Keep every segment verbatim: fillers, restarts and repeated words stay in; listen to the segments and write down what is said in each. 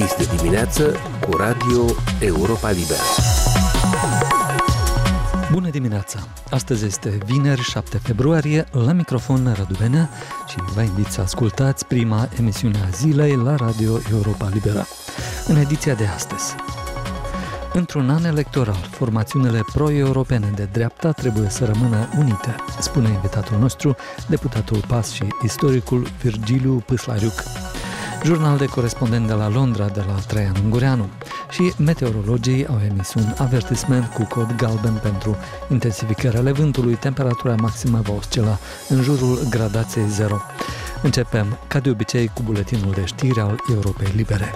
Este dimineață cu Radio Europa Liberă. Bună dimineața! Astăzi este vineri, șapte februarie, la microfon Radu Benea și vă invit să ascultați prima emisiune a zilei la Radio Europa Liberă. În ediția de astăzi, într-un an electoral, formațiunile pro-europene de dreapta trebuie să rămână unite, spune invitatul nostru, deputatul P A S și istoricul Virgiliu Pâslariuc. Jurnal de corespondent de la Londra de la Traian Ungureanu și meteorologii au emis un avertisment cu cod galben pentru intensificarea vântului. Temperatura maximă va oscila în jurul gradației zero. Începem, ca de obicei, cu buletinul de știri al Europei Libere.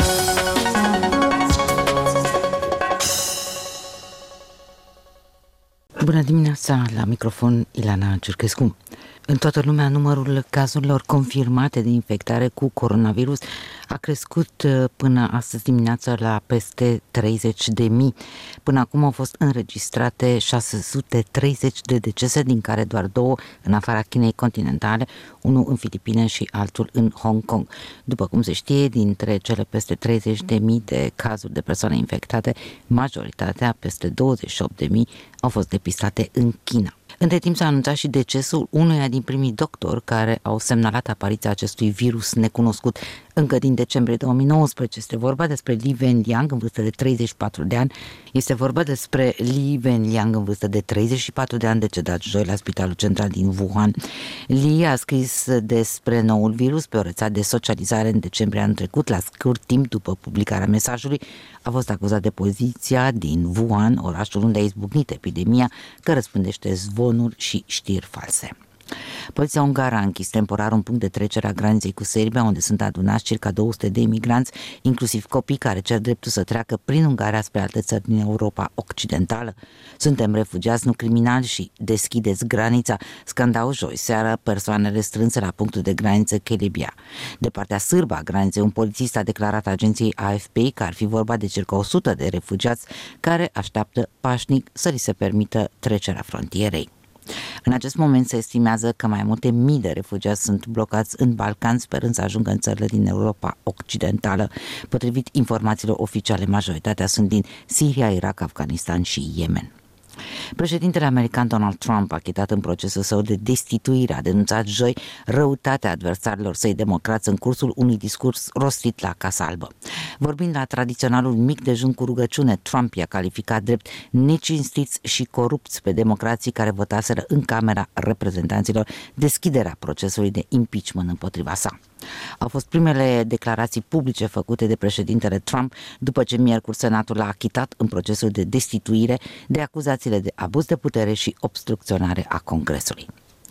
Bună dimineața, la microfon Ilana Ciurchescu. În toată lumea, numărul cazurilor confirmate de infectare cu coronavirus a crescut până astăzi dimineața la peste treizeci de mii. Până acum au fost înregistrate șase sute treizeci de decese, din care doar două în afara Chinei continentale, unul în Filipine și altul în Hong Kong. După cum se știe, dintre cele peste treizeci de mii de cazuri de persoane infectate, majoritatea, peste douăzeci și opt de mii, au fost depistate în China. Între timp s-a anunțat și decesul unuia din primii doctori care au semnalat apariția acestui virus necunoscut încă din decembrie două mii nouăsprezece. Este vorba despre Li Wenliang, în vârstă de treizeci și patru de ani. Este vorba despre Li Wenliang, în vârstă de treizeci și patru de ani, decedat joi la Spitalul Central din Wuhan. Li a scris despre noul virus pe o rețea de socializare în decembrie anul trecut, la scurt timp după publicarea mesajului. A fost acuzat de poziția din Wuhan, orașul unde a izbucnit epidemia, că răspândește zvonuri și știri false. Poliția ungară a închis temporar un punct de trecere a graniței cu Serbia, unde sunt adunați circa două sute de imigranți, inclusiv copii care cer dreptul să treacă prin Ungaria spre alte țări din Europa Occidentală. Suntem refugiați, nu criminali, și deschideți granița, scandau joi seara persoanele strânse la punctul de graniță Kelebia. De partea sârbă a graniței, un polițist a declarat agenției A F P că ar fi vorba de circa o sută de refugiați care așteaptă pașnic să li se permită trecerea frontierei. În acest moment se estimează că mai multe mii de refugiați sunt blocați în Balcan, sperând să ajungă în țările din Europa Occidentală. Potrivit informațiilor oficiale, majoritatea sunt din Siria, Irak, Afganistan și Yemen. Președintele american Donald Trump, achitat în procesul său de destituire, a denunțat joi răutatea adversarilor săi democrați în cursul unui discurs rostit la Casa Albă. Vorbind la tradiționalul mic dejun cu rugăciune, Trump i-a calificat drept necinstiți și corupți pe democrații care votaseră în Camera Reprezentanților deschiderea procesului de impeachment împotriva sa. Au fost primele declarații publice făcute de președintele Trump după ce miercuri Senatul l-a achitat în procesul de destituire de acuzațiile de abuz de putere și obstrucționare a Congresului.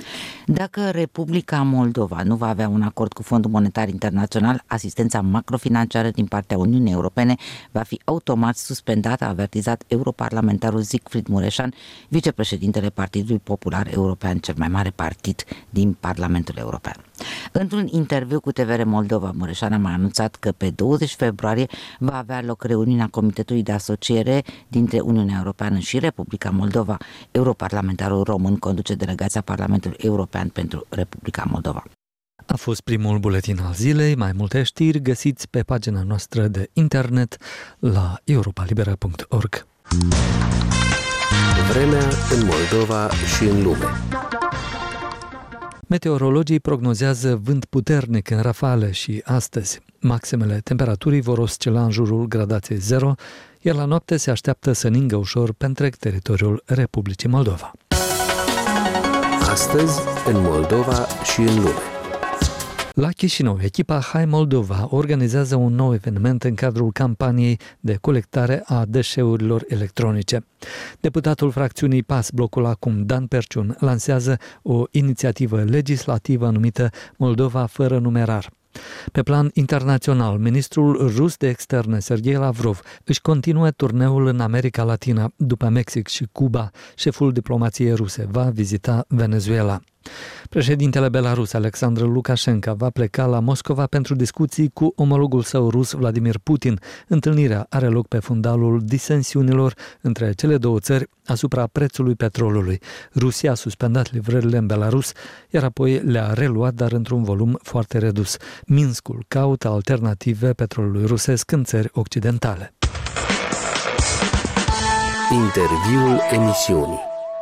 Dacă Republica Moldova nu va avea un acord cu Fondul Monetar Internațional, asistența macrofinanciară din partea Uniunii Europene va fi automat suspendată, a avertizat europarlamentarul Siegfried Mureșan, vicepreședintele Partidului Popular European, cel mai mare partid din Parlamentul European. Într-un interviu cu T V R Moldova, Mureșan a mai anunțat că pe douăzeci februarie va avea loc reuniunea Comitetului de Asociere dintre Uniunea Europeană și Republica Moldova. Europarlamentarul român conduce delegația Parlamentului European pentru Republica Moldova. A fost primul buletin al zilei. Mai multe știri găsiți pe pagina noastră de internet la europa libera punct org. Vremea în Moldova și în lume. Meteorologii prognozează vânt puternic în rafale și astăzi. Maximele temperaturii vor oscila în jurul gradației zero, iar la noapte se așteaptă să ningă ușor pe întreg teritoriul Republicii Moldova. Astăzi, în Moldova și în lume. La Chișinău, echipa Hai Moldova organizează un nou eveniment în cadrul campaniei de colectare a deșeurilor electronice. Deputatul fracțiunii P A S, blocul acum, Dan Perciun, lansează o inițiativă legislativă numită Moldova fără numerar. Pe plan internațional, ministrul rus de externe, Sergei Lavrov, își continuă turneul în America Latină. După Mexic și Cuba, șeful diplomației ruse va vizita Venezuela. Președintele Belarus, Alexandru Lukashenko, va pleca la Moscova pentru discuții cu omologul său rus, Vladimir Putin. Întâlnirea are loc pe fundalul disensiunilor între cele două țări asupra prețului petrolului. Rusia a suspendat livrările în Belarus, iar apoi le-a reluat, dar într-un volum foarte redus. Minskul caută alternative petrolului rusesc în țări occidentale. Interviul emisiunii.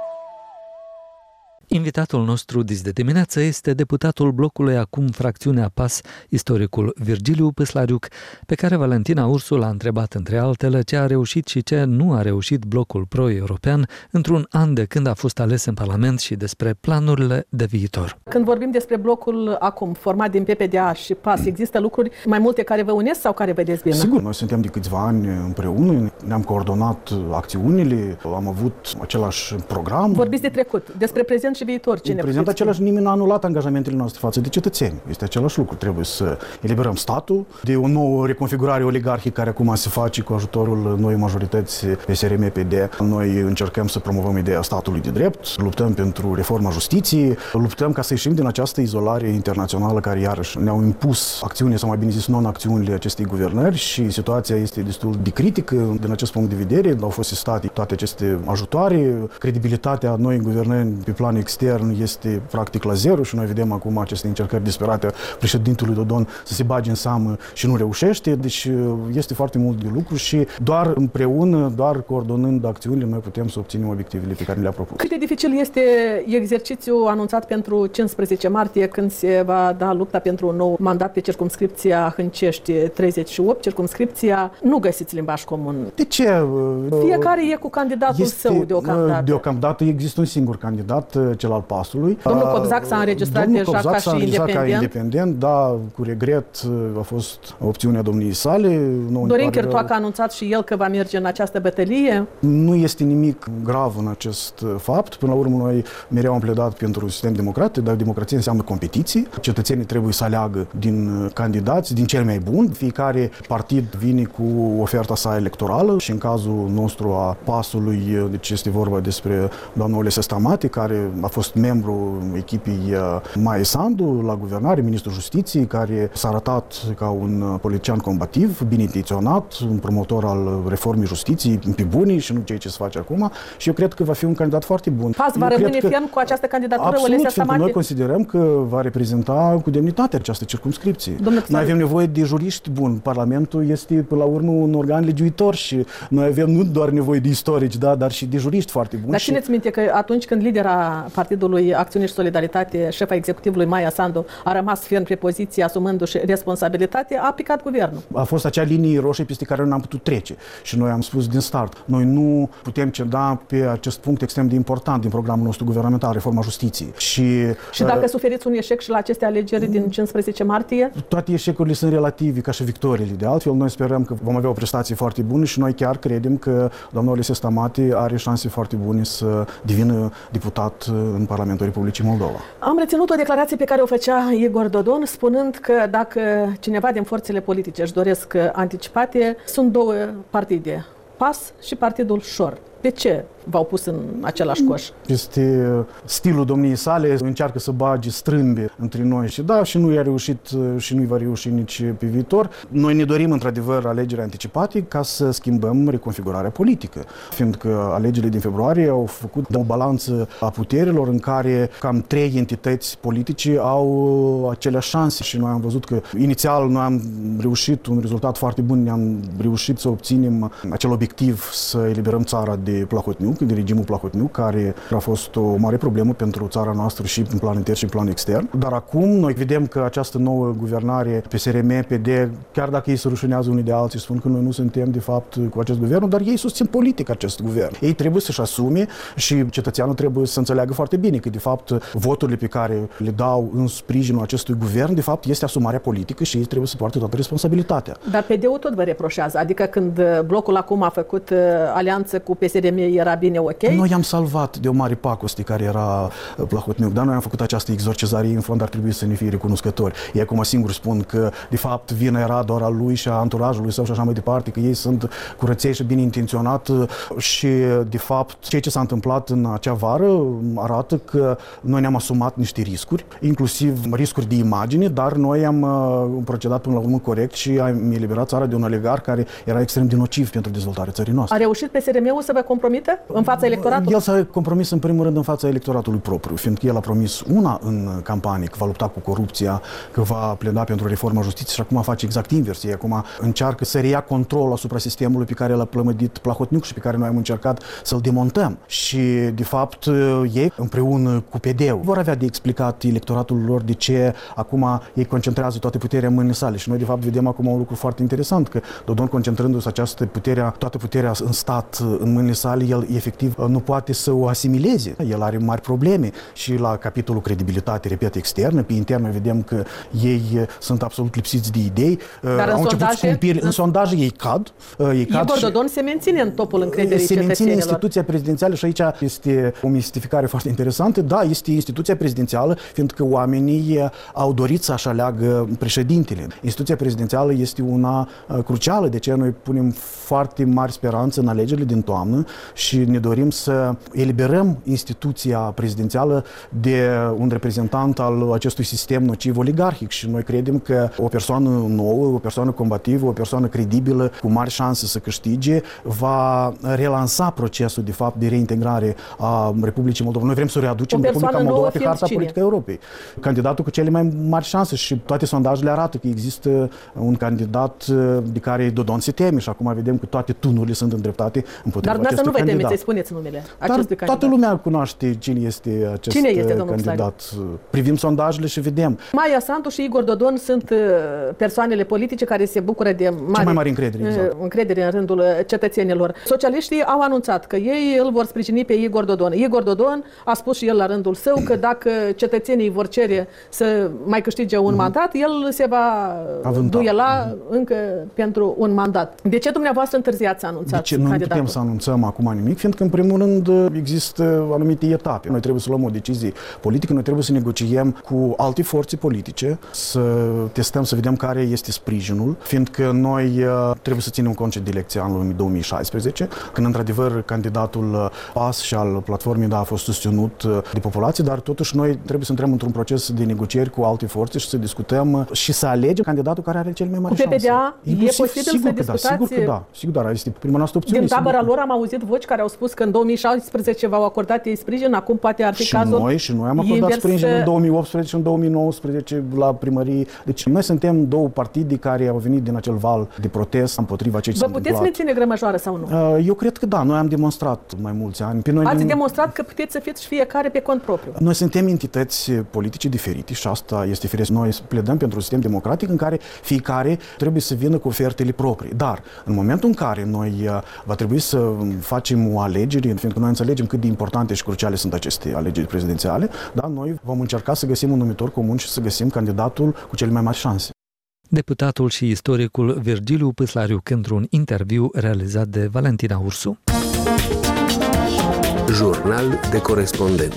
Invitatul nostru dis de dimineață este deputatul blocului acum fracțiunea P A S, istoricul Virgiliu Păslariuc, pe care Valentina Ursu l-a întrebat între altele ce a reușit și ce nu a reușit blocul pro-european într-un an de când a fost ales în Parlament și despre planurile de viitor. Când vorbim despre blocul acum format din P P D A și P A S, există lucruri mai multe care vă unesc sau care vă dezbină? Sigur, noi suntem de câțiva ani împreună, ne-am coordonat acțiunile, am avut același program. Vorbiți de trecut, despre prezent și viitor. Ce în prezent același nimeni n-a anulat angajamentele noastre față de cetățeni. Este același lucru. Trebuie să eliberăm statul de o nouă reconfigurare oligarhică care acum se face cu ajutorul noii majorități P S R M P D. Noi încercăm să promovăm ideea statului de drept, luptăm pentru reforma justiției, luptăm ca să ieșim din această izolare internațională care iarăși ne-au impus acțiunile, sau mai bine zis non-acțiunile acestei guvernări și situația este destul de critică din acest punct de vedere. Au fost testate toate aceste ajutoare, credibilitatea noii guvernări pe plan extern este practic la zero și noi vedem acum aceste încercări disperate a președintelui Dodon să se bage în seamă și nu reușește. Deci este foarte mult de lucru și doar împreună, doar coordonând acțiunile, noi putem să obținem obiectivele pe care le-a propus. Cât de dificil este exercițiul anunțat pentru cincisprezece martie, când se va da lupta pentru un nou mandat pe circumscripția Hâncești treizeci și opt, circumscripția, nu găsiți limbaj comun. De ce? Fiecare e cu candidatul este, său deocamdată. Deocamdată există un singur candidat, cel al P A S-ului. Domnul Cobzac s-a înregistrat Domnul deja Cobzac ca s-a și independent. ca independent, da, cu regret a fost opțiunea domniei sale. Dorin Chirtoacă a anunțat și el că va merge în această bătălie. Nu este nimic grav în acest fapt. Până la urmă, noi mereu am pledat pentru un sistem democratic, dar democrație înseamnă competiții. Cetățenii trebuie să aleagă din candidați, din cel mai bun. Fiecare partid vine cu oferta sa electorală și în cazul nostru a P A S-ului, deci este vorba despre doamna Olesya Stamati, care a fost membru echipii Maia Sandu la guvernare, ministrul justiției, care s-a arătat ca un politician combativ, bine intenționat, un promotor al reformei justiției pe bunii și nu ceea ce se face acum și eu cred că va fi un candidat foarte bun. P A S va rămâne ferm cu această candidatură? Absolut, Olesya Stamati? Noi considerăm că va reprezenta cu demnitate această circumscripție. Noi avem nevoie de juriști buni. Parlamentul este, până la urmă, un organ legiuitor și noi avem nu doar nevoie de istorici, da, dar și de juriști foarte buni. Dar și... țineți minte că atunci când lidera Partidului Acțiune și Solidaritate, șefa executivului Maia Sandu, a rămas ferm pe poziție, asumându-și responsabilitate, a aplicat guvernul. A fost acea linie roșie peste care noi n-am putut trece și noi am spus din start, noi nu putem ceda pe acest punct extrem de important din programul nostru guvernamental, reforma justiției. Și, și dacă uh, suferiți un eșec și la aceste alegeri din cincisprezece martie? Toate eșecurile sunt relative ca și victoriile. De altfel, noi sperăm că vom avea o prestație foarte bună și noi chiar credem că doamna Olesya Stamati are șanse foarte bune să devină deputat în Parlamentul Republicii Moldova. Am reținut o declarație pe care o făcea Igor Dodon, spunând că dacă cineva din forțele politice își doresc anticipate, sunt două partide, P A S și Partidul Șor. De ce v-au pus în același coș? Este stilul domniei sale, încearcă să bage strâmbe între noi și da, și nu i-a reușit și nu-i va reuși nici pe viitor. Noi ne dorim într-adevăr alegeri anticipate ca să schimbăm reconfigurarea politică, fiindcă alegerile din februarie au făcut o balanță a puterilor în care cam trei entități politice au aceleași șanse și noi am văzut că inițial noi am reușit un rezultat foarte bun, ne-am reușit să obținem acel obiectiv să eliberăm țara de Plahotniuc, de regimul Plahotniuc, care a fost o mare problemă pentru țara noastră și în plan intern și în plan extern. Dar acum noi vedem că această nouă guvernare P S R M P D, chiar dacă ei se rușinează unii de alții, spun că noi nu suntem de fapt cu acest guvern, dar ei susțin politic acest guvern. Ei trebuie să-și asume și cetățeanul trebuie să înțeleagă foarte bine că de fapt voturile pe care le dau în sprijinul acestui guvern, de fapt este asumarea politică și ei trebuie să poarte toată responsabilitatea. Dar P D-ul tot vă reproșează, adică când blocul acum a făcut alianță cu P S R M era bine ok. Noi am salvat de o mare pacoste care era Plahotniuc, dar noi am făcut această exorcizare, în fond ar trebui să ne fie recunoscători. Ei acum singur spun că de fapt vina era doar a lui și a anturajului său și așa mai departe, că ei sunt curăței și bine intenționat și de fapt ceea ce s-a întâmplat în acea vară arată că noi ne-am asumat niște riscuri, inclusiv riscuri de imagine, dar noi am procedat până la urmă corect și am eliberat țara de un oligar care era extrem de nociv pentru dezvoltarea țării noastre. A reușit P S R M-ul să vă compromite în fața electoratului? El s-a compromis în primul rând în fața electoratului propriu, fiindcă el a promis una în campanie, că va lupta cu corupția, că va pleda pentru reforma justiției și acum face exact inversie. Acum încearcă să reia controlul asupra sistemului pe care l-a plămădit Plahotniuc și pe care noi am încercat să-l demontăm. Și de fapt ei împreună cu P D-ul vor avea de explicat electoratul lor de ce acum ei concentrează toată puterea în mâinile sale. Și noi de fapt vedem acum un lucru foarte interesant, că Dodon concentrându-se această putere, toată puterea în stat în mâinile sale, el efectiv nu poate să o asimileze. El are mari probleme și la capitolul credibilitate, repet, externă, pe internă vedem că ei sunt absolut lipsiți de idei. Dar au în început sondaje, scumpiri, în sondaje ei cad. Ei cad Igor și Dodon se menține în topul încrederii se menține cetățenilor. instituția prezidențială și aici este o mistificare foarte interesantă. Da, este instituția prezidențială, fiindcă oamenii au dorit să-și aleagă președintele. Instituția prezidențială este una crucială, de ce noi punem foarte mari speranțe în alegerile din toamnă și ne dorim să eliberăm instituția prezidențială de un reprezentant al acestui sistem nociv oligarhic și noi credem că o persoană nouă, o persoană combativă, o persoană credibilă, cu mari șanse să câștige, va relansa procesul de fapt de reintegrare a Republicii Moldova. Noi vrem să readucem Republica Moldova pe harta politică a Europei. Candidatul cu cele mai mari șanse și toate sondajele arată că există un candidat de care Dodon se teme și acum vedem că toate tunurile sunt îndreptate împotriva Dar acestui nu vă candidat. temeți să spuneți numele Dar acestui toată candidat. lumea cunoaște cine este acest Cine este, domnul candidat. Privim sondajele și vedem. Maia Sandu și Igor Dodon sunt persoanele politice care se bucură de mare, Cea mai mare încredere, exact. încredere în rândul cetățenilor. Socialiștii au anunțat că ei îl vor sprijini pe Igor Dodon. Igor Dodon a spus și el la rândul său că dacă cetățenii vor cere să mai câștige un mm-hmm. mandat, el se va Avânta. duela mm-hmm. încă pentru un mandat. De ce dumneavoastră întârziați să anunțați candidatul? De ce nu putem să anunțăm acum nimic? Fiindcă, în primul rând, există anumite etape. Noi trebuie să luăm o decizie politică, noi trebuie să negociem cu alte forțe politice, să testăm, să vedem care este sprijinul, fiindcă noi trebuie să ținem cont de elecția anului două mii șaisprezece, când, într-adevăr, candidatul P A S și al platformei da, a fost susținut de populație, dar totuși noi trebuie să intrăm într-un proces de negocieri cu alte forțe și să discutăm și să alegem candidatul care are cel mai mare șanse. Cu P P D A e posibil sigur să că discutați? Da, sigur că da, sigur, dar este prima noastră opțiune. Din tabăra sigur. lor am auzit voci care au spus că în două mii șaisprezece v-au acordat ei sprijin, acum poate ar fi și cazul noi, și noi am acordat invers... sprijin în două mii optsprezece și în două mii nouăsprezece la primărie. Deci noi suntem două partide care au venit din acel val de protest împotriva ceea ce s-a întâmplat. Vă puteți menține grămăjoară sau nu? Eu cred că da, noi am demonstrat mai mulți ani. Pe noi Ați din... demonstrat că puteți să fiți fiecare pe cont propriu. Noi suntem entități politice diferite și asta este firesc. Noi pledăm pentru un sistem democratic în care fiecare trebuie să vină cu ofertele proprii. Dar în momentul în care noi va trebui să facem o alegere, fiindcă noi înțelegem cât de importante și cruciale sunt aceste alegeri prezidențiale, da, noi vom încerca să găsim un numitor comun și să găsim candidatul cu cele mai mari șanse. Deputatul și istoricul Virgiliu Păslariuc într-un interviu realizat de Valentina Ursu. Jurnal de corespondent.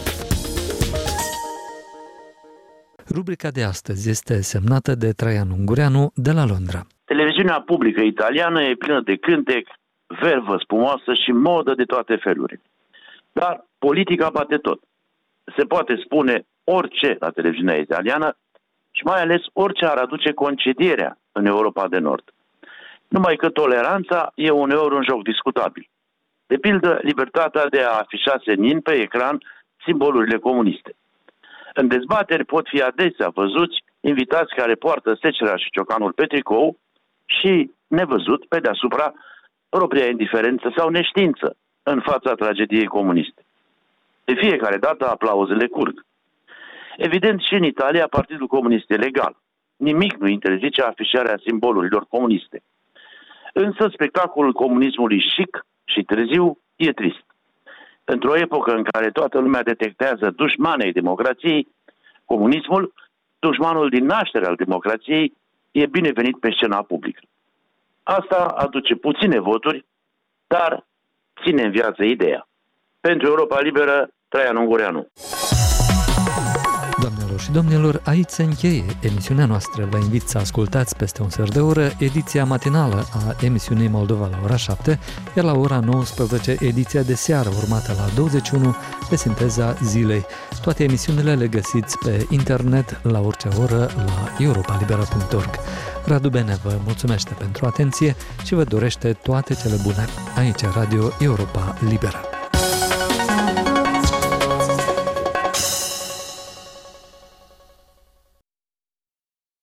Rubrica de astăzi este semnată de Traian Ungureanu de la Londra. Televiziunea publică italiană e plină de cântec, vervă spumoasă și modă de toate felurile. Dar politica bate tot. Se poate spune orice la televiziunea italiană și mai ales orice ar aduce concedierea în Europa de Nord. Numai că toleranța e uneori un joc discutabil. De pildă, libertatea de a afișa senin pe ecran simbolurile comuniste. În dezbateri pot fi adesea văzuți invitați care poartă secera și ciocanul pe tricou și, nevăzut, pe deasupra, propria indiferență sau neștiință în fața tragediei comuniste. De fiecare dată aplauzele curg. Evident, și în Italia Partidul Comunist e legal. Nimic nu interzice afișarea simbolurilor comuniste. Însă spectacolul comunismului chic și târziu e trist. Într-o epocă în care toată lumea detectează dușmanei democrației, comunismul, dușmanul din naștere al democrației, e binevenit pe scena publică. Asta aduce puține voturi, dar ține în viață ideea. Pentru Europa Liberă, Traian Ungureanu. Doamnelor și domnilor, aici se încheie emisiunea noastră. Vă invit să ascultați peste un sfert de oră ediția matinală a emisiunii Moldova la ora șapte, iar la ora nouăsprezece ediția de seară, urmată la douăzeci și unu de Sinteza Zilei. Toate emisiunile le găsiți pe internet la orice oră la europa libera punct org. Radu Bene vă mulțumește pentru atenție și vă dorește toate cele bune. Aici Radio Europa Liberă.